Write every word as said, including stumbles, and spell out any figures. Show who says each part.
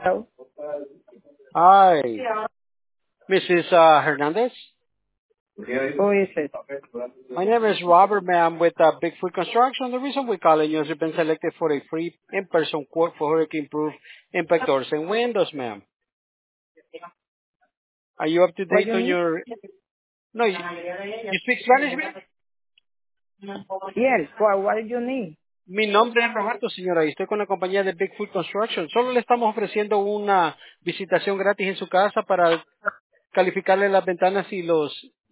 Speaker 1: Hello.
Speaker 2: Hi, Missus Uh, Hernandez.
Speaker 1: Who is it?
Speaker 2: My name is Robert, ma'am, with uh, Bigfoot Construction. The reason we're calling you is you've been selected for a free in-person quote for hurricane-proof impact doors and windows, ma'am. Are you up to
Speaker 1: What
Speaker 2: date
Speaker 1: you
Speaker 2: on
Speaker 1: need?
Speaker 2: your... No, you, you speak Spanish, ma'am?
Speaker 1: Yes. What, what do you need?
Speaker 2: Mi nombre es Roberto, señora, y estoy con la compañía de Bigfoot Construction. Solo le estamos ofreciendo una visitación gratis en su casa para calificarle las ventanas y los